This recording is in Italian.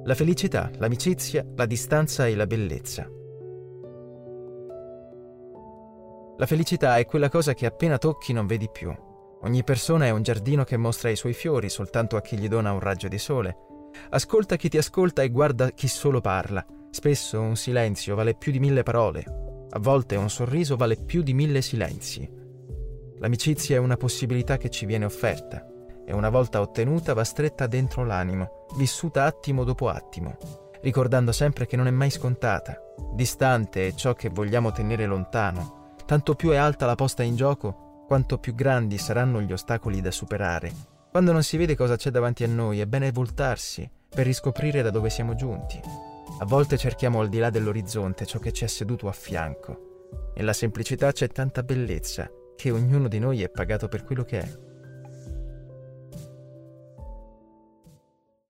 La felicità, l'amicizia, la distanza e la bellezza. La felicità è quella cosa che appena tocchi non vedi più. Ogni persona è un giardino che mostra i suoi fiori soltanto a chi gli dona un raggio di sole. Ascolta chi ti ascolta e guarda chi solo parla. Spesso un silenzio vale più di 1000 parole. A volte un sorriso vale più di 1000 silenzi. L'amicizia è una possibilità che ci viene offerta e una volta ottenuta va stretta dentro l'animo, vissuta attimo dopo attimo, ricordando sempre che non è mai scontata. Distante è ciò che vogliamo tenere lontano. Tanto più è alta la posta in gioco, quanto più grandi saranno gli ostacoli da superare. Quando non si vede cosa c'è davanti a noi, è bene voltarsi per riscoprire da dove siamo giunti. A volte cerchiamo al di là dell'orizzonte ciò che ci è seduto a fianco. Nella semplicità c'è tanta bellezza che ognuno di noi è pagato per quello che è.